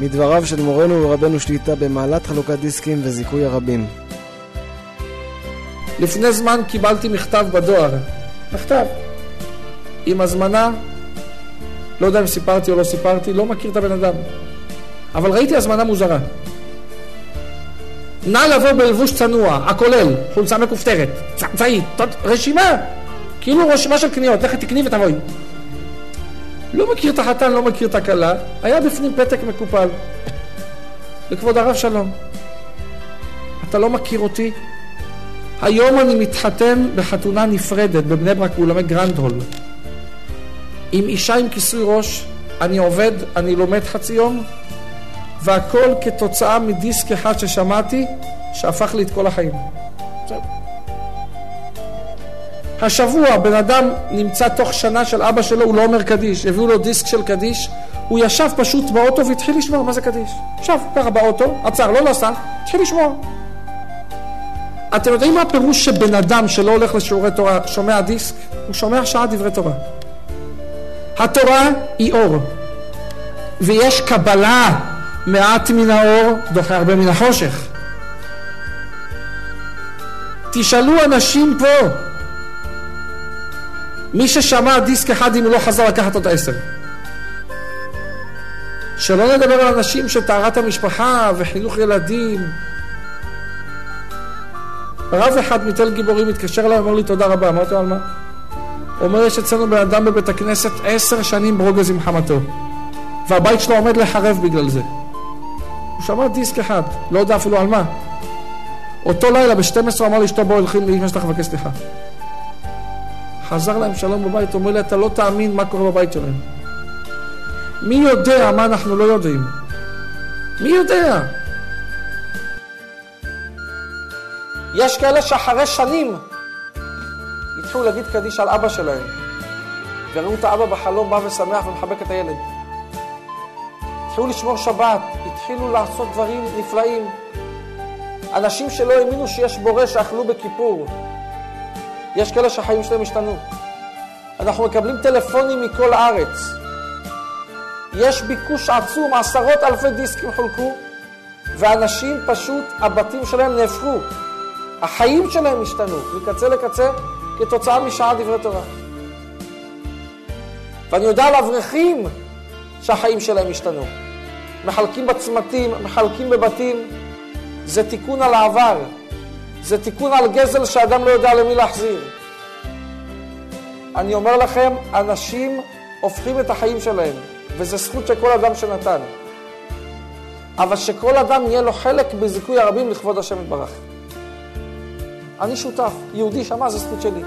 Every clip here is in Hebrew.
מדבריו של מורנו ורבנו שליטה במעלת חלוקת דיסקים וזיכוי הרבים. לפני זמן קיבלתי מכתב בדואר, מכתב עם הזמנה, לא יודע אם סיפרתי או לא סיפרתי, לא מכיר את הבן אדם, אבל ראיתי הזמנה מוזרה. נא לבוא בלבוש צנוע, הכולל חולצה מכופתרת, צבאית, רשימה, כאילו רשימה של קניות, לכי תקני ותבואי. לא מכיר את החתן, לא מכיר את הכלה, היה בפנים פתק מקופל. לכבוד הרב שלום, אתה לא מכיר אותי? היום אני מתחתן בחתונה נפרדת בבני ברק באולמי גרנד הול. עם אישה עם כיסוי ראש, אני עובד, אני לומד חצי יום, והכל כתוצאה מדיסק אחד ששמעתי, שהפך לי את כל החיים. השבוע בן אדם נמצא תוך שנה של אבא שלו, הוא לא אומר קדיש, הביאו לו דיסק של קדיש, הוא ישב פשוט באוטו והתחיל לשמוע מה זה קדיש. ישב ככה באוטו, עצר, לא נסע, התחיל לשמוע. אתם יודעים מה הפירוש שבן אדם שלא הולך לשיעורי תורה שומע דיסק? הוא שומע שעה דברי תורה. התורה היא אור, ויש קבלה, מעט מן האור דוחה הרבה מן החושך. תשאלו אנשים פה, מי ששמע דיסק אחד אם הוא לא חזר לקחת עוד 10. שלא נדבר על אנשים שטהרת המשפחה וחינוך ילדים. רב אחד מתל גיבורים מתקשר אליי, אומר לי תודה רבה. אמרתי על מה? הוא אומר, יש אצלנו בן אדם בבית הכנסת 10 שנים ברוגז עם חמתו, והבית שלו עומד לחרב בגלל זה. הוא שמע דיסק אחד, לא יודע אפילו על מה. אותו לילה ב-12 אמר לי אשתו, בוא הולכים לאמא שלך לבקש סליחה. חזר להם שלום בבית, אומר לי, אתה לא תאמין מה קורה בבית שלהם. מי יודע מה אנחנו לא יודעים? מי יודע? יש כאלה שאחרי שנים התחילו להגיד קדיש על אבא שלהם, וראו את האבא בחלום בא ושמח ומחבק את הילד. התחילו לשמור שבת, התחילו לעשות דברים נפלאים. אנשים שלא האמינו שיש בורא שאכלו בכיפור, יש כאלה שהחיים שלהם השתנו. אנחנו מקבלים טלפונים מכל הארץ, יש ביקוש עצום, 10,000 דיסקים חולקו, ואנשים פשוט, הבתים שלהם נהפכו, החיים שלהם השתנו מקצה לקצה כתוצאה משעה דברי תורה. ואני יודע על אברכים שהחיים שלהם השתנו, מחלקים בצמתים, מחלקים בבתים. זה תיקון על העבר, זה תיקון על גזל שאדם לא יודע למי להחזיר. אני אומר לכם, אנשים הופכים את החיים שלהם, וזה זכות שכל אדם שנתן, אבל שכל אדם יהיה לו חלק בזיכוי הרבים לכבוד השם יתברך. אני שותף, יהודי שמע, זה זכות שלי.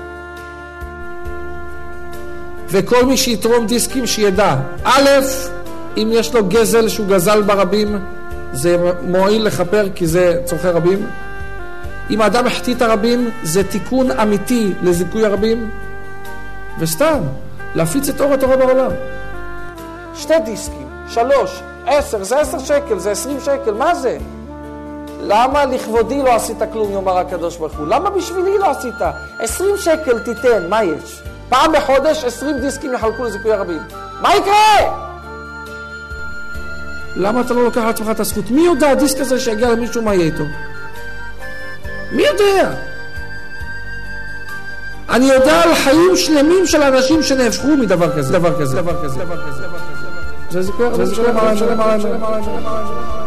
וכל מי שיתרום דיסקים שידע, א', אם יש לו גזל שהוא גזל ברבים, זה מועיל לחפר כי זה צורכי רבים. אם האדם החטיא את הרבים, זה תיקון אמיתי לזיכוי הרבים. וסתם, להפיץ את אור התורה בעולם. 2 דיסקים, 3, 10, זה 10 שקל, זה 20 שקל, מה זה? למה לכבודי לא עשית כלום, יאמר הקדוש ברוך הוא? למה בשבילי לא עשית? 20 שקל תיתן, מה יש? פעם בחודש 20 דיסקים יחלקו לזיכוי הרבים. מה יקרה? למה אתה לא לוקח לעצמך את הזכות? מי יודע הדיסק הזה שיגיע למישהו מה יהיה איתו? מי יודע? אני יודע על חיים שלמים של אנשים שנהפכו מדבר כזה. דבר כזה. זה זיכוי הרבים שלהם.